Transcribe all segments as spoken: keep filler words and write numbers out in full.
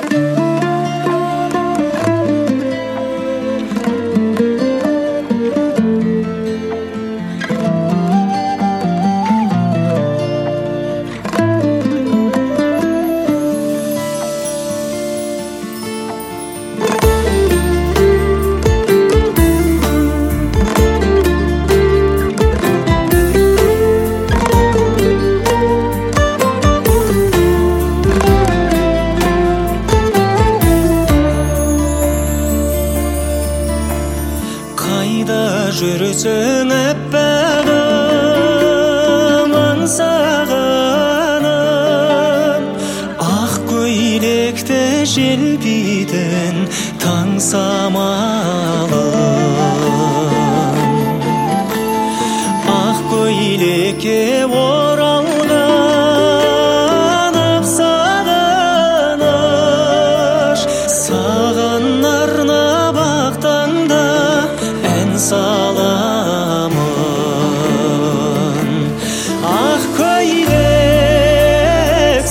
Қайда жүрсің әппағым аңсағаным, ақ көйлекті желбитін таң самалым. Ақ көйлекке оралған ақ сағыныш, саған арнап ақ таңда ән саламын. Ақ көйлек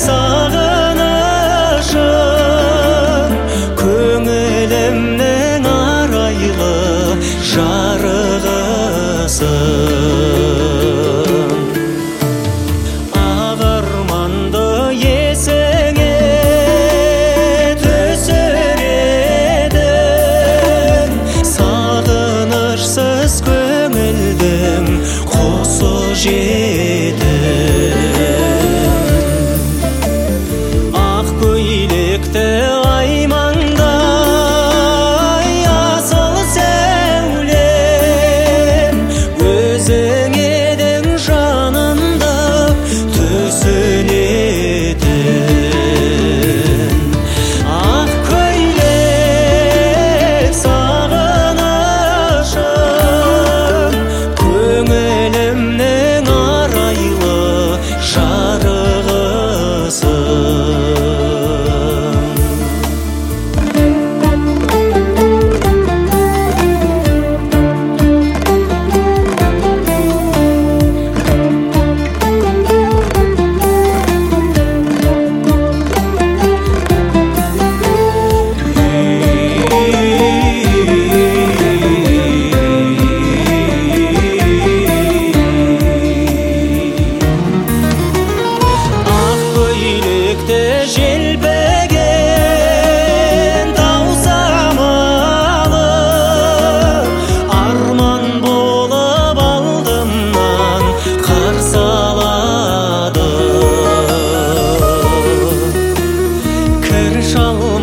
сағынышым, көңілімнің арайлы жарығысың. Ақ арманды есіңе түсіредің, сағынышсыз көңілдің қосы жетім. Ақ көйлекті аймаңдай асыл сәулем, өзің едің жанымда түсінетін. Ақ көйлек сағынышым, көңілімнің арайлы жарығысың. Желбіген тау самалы, арман болып алдымнан қарсы алады. Кір шалма